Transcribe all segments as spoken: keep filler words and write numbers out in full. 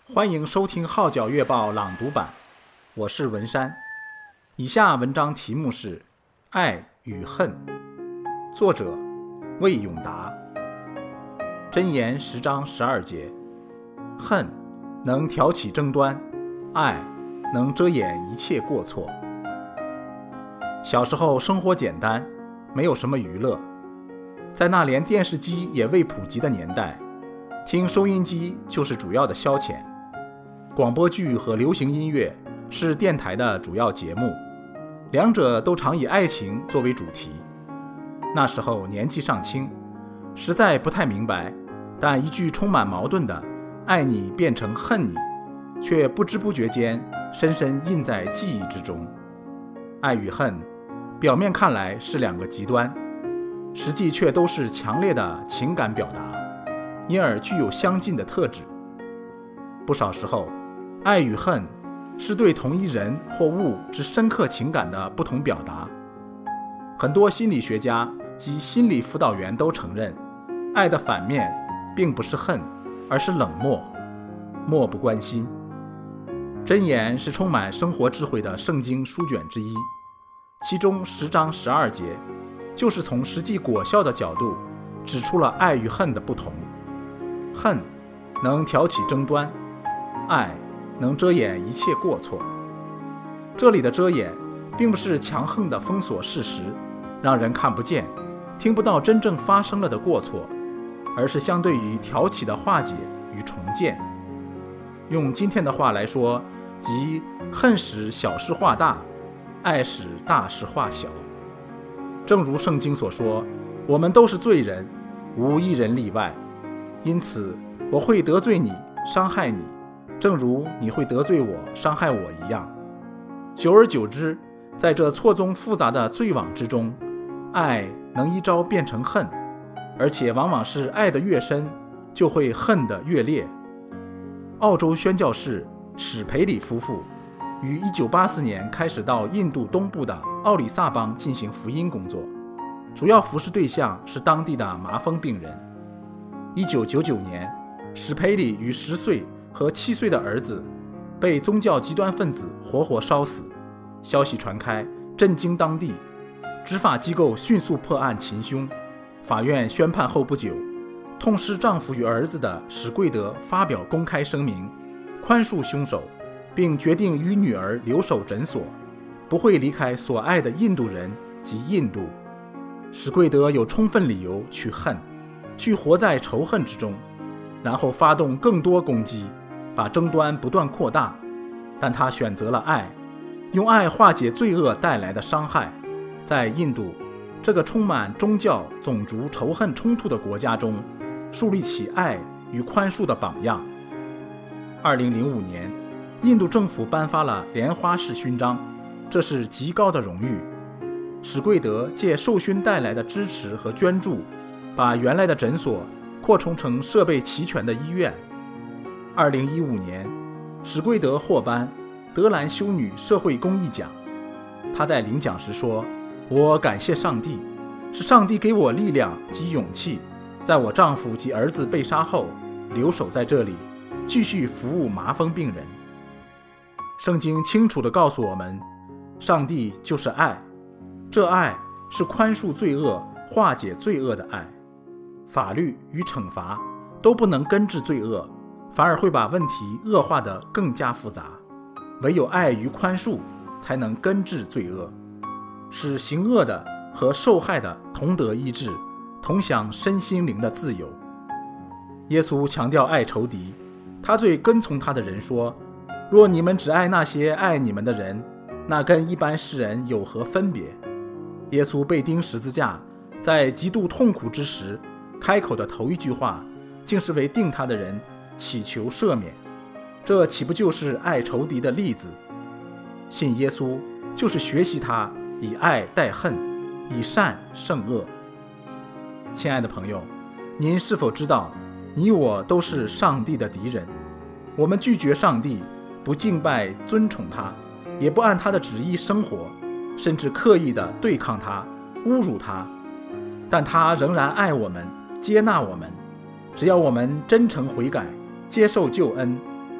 欢迎收听《号角月报》朗读版，我是文山。以下文章题目是《爱与恨》，作者魏永达。箴言十章十二节，恨能挑起争端，爱能遮掩一切过错。小时候生活简单，没有什么娱乐，在那连电视机也未普及的年代，听收音机就是主要的消遣。广播剧和流行音乐是电台的主要节目，两者都常以爱情作为主题。那时候年纪尚轻，实在不太明白，但一句充满矛盾的爱你变成恨你，却不知不觉间深深印在记忆之中。爱与恨表面看来是两个极端，实际却都是强烈的情感表达，因而具有相近的特质。不少时候，爱与恨是对同一人或物之深刻情感的不同表达。很多心理学家及心理辅导员都承认，爱的反面并不是恨，而是冷漠，漠不关心。箴言是充满生活智慧的圣经书卷之一，其中十章十二节就是从实际果效的角度指出了爱与恨的不同。恨能挑起争端，爱能遮掩一切过错。这里的遮掩并不是强横地封锁事实，让人看不见听不到真正发生了的过错，而是相对于挑起的化解与重建。用今天的话来说，即恨使小事化大，爱使大事化小。正如圣经所说，我们都是罪人，无一人例外，因此我会得罪你，伤害你，正如你会得罪我，伤害我一样。久而久之，在这错综复杂的罪网之中，爱能一朝变成恨，而且往往是爱得越深，就会恨得越烈。澳洲宣教士史培里夫妇于一九八四年开始到印度东部的奥里萨邦进行福音工作，主要服侍对象是当地的麻风病人。一九九九年，史培里与十岁和七岁的儿子被宗教极端分子活活烧死，消息传开，震惊当地。执法机构迅速破案擒凶，法院宣判后不久，痛失丈夫与儿子的史贵德发表公开声明，宽恕凶手，并决定与女儿留守诊所，不会离开所爱的印度人及印度。史贵德有充分理由去恨，去活在仇恨之中，然后发动更多攻击，把争端不断扩大。但他选择了爱，用爱化解罪恶带来的伤害。在印度这个充满宗教、种族仇恨冲突的国家中，树立起爱与宽恕的榜样。二零零五年，印度政府颁发了莲花式勋章，这是极高的荣誉。史贵德借受勋带来的支持和捐助，把原来的诊所扩充成设备齐全的医院。二零一五年，史贵德获颁德兰修女社会公益奖。他在领奖时说，我感谢上帝，是上帝给我力量及勇气，在我丈夫及儿子被杀后留守在这里，继续服务麻风病人。圣经清楚地告诉我们，上帝就是爱，这爱是宽恕罪恶、化解罪恶的爱。法律与惩罚都不能根治罪恶，反而会把问题恶化得更加复杂。唯有爱与宽恕才能根治罪恶，使行恶的和受害的同得医治，同享身心灵的自由。耶稣强调爱仇敌，他对跟从他的人说，若你们只爱那些爱你们的人，那跟一般世人有何分别？耶稣被钉十字架，在极度痛苦之时，开口的头一句话竟是为定他的人祈求赦免，这岂不就是爱仇敌的例子？信耶稣就是学习他以爱代恨，以善胜恶。亲爱的朋友，您是否知道你我都是上帝的敌人？我们拒绝上帝，不敬拜尊崇他，也不按他的旨意生活，甚至刻意地对抗他，侮辱他，但他仍然爱我们，接纳我们。只要我们真诚悔改，接受救恩，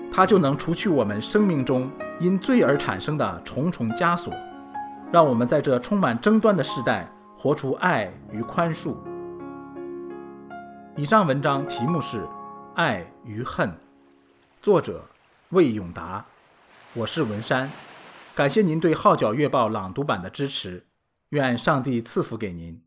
它就能除去我们生命中因罪而产生的重重枷锁，让我们在这充满争端的时代活出爱与宽恕。以上文章题目是《爱与恨》，作者魏永达，我是文山。感谢您对《号角月报》朗读版的支持，愿上帝赐福给您。